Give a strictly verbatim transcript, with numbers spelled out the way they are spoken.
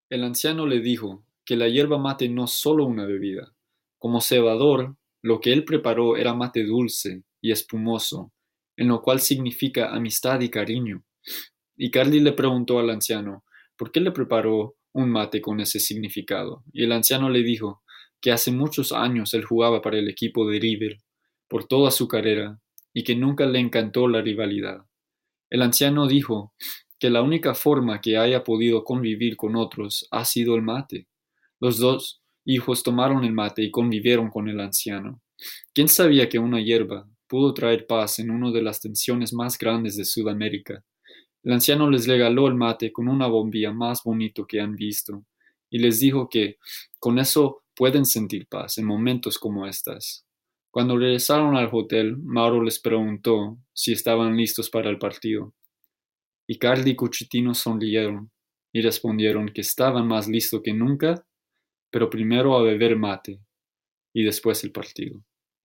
El anciano le dijo que la yerba mate no es solo una bebida. Como cebador, lo que él preparó era mate dulce y espumoso, en lo cual significa amistad y cariño. Y Carly le preguntó al anciano por qué le preparó un mate con ese significado. Y el anciano le dijo que hace muchos años él jugaba para el equipo de River por toda su carrera y que nunca le encantó la rivalidad. El anciano dijo que la única forma que haya podido convivir con otros ha sido el mate. Los dos hijos tomaron el mate y convivieron con el anciano. ¿Quién sabía que una hierba pudo traer paz en una de las tensiones más grandes de Sudamérica? El anciano les regaló el mate con una bombilla más bonito que han visto y les dijo que con eso pueden sentir paz en momentos como estas. Cuando regresaron al hotel, Mauro les preguntó si estaban listos para el partido, y Carly y Cuchitino sonrieron y respondieron que estaban más listos que nunca, pero primero a beber mate y después el partido.